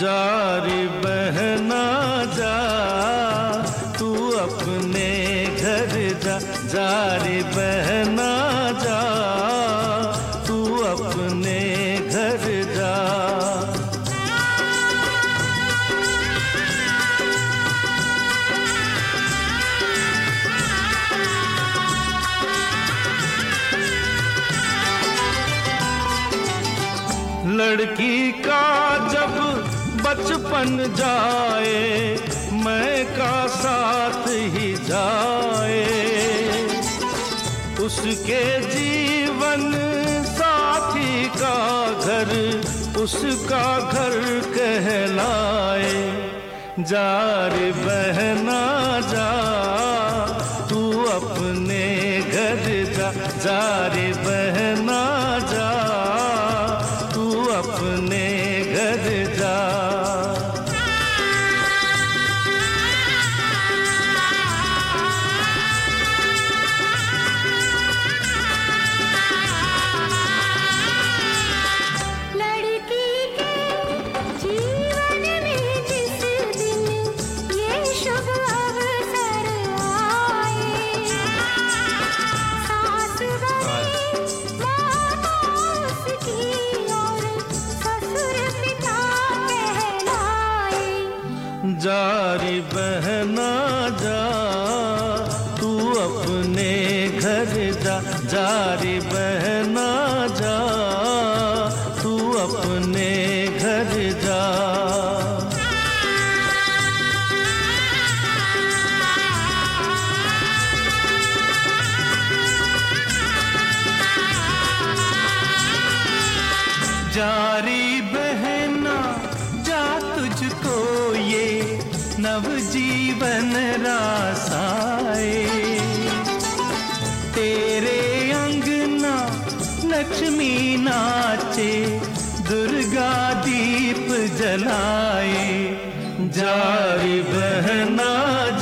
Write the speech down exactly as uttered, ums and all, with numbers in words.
जा रे बहना जा, तू अपने घर जा। जा रे बहना जा, तू अपने घर जा। लड़की का जब बचपन जाए, मैं का साथ ही जाए। उसके जीवन साथी का घर उसका घर कहलाए। जा रे बहना जा, तू अपने घर जा। जा रे बहना जा, तू अपने घर जा। जा रे बहना जा, तू अपने घर जा। जा रे बहना जा, तू अपने घर जा। जा रे बहना जा, तुझको ये नवजीवन रासाए। तेरे अंगना लक्ष्मी नाचे, दुर्गा दीप जलाए। जा रे बहना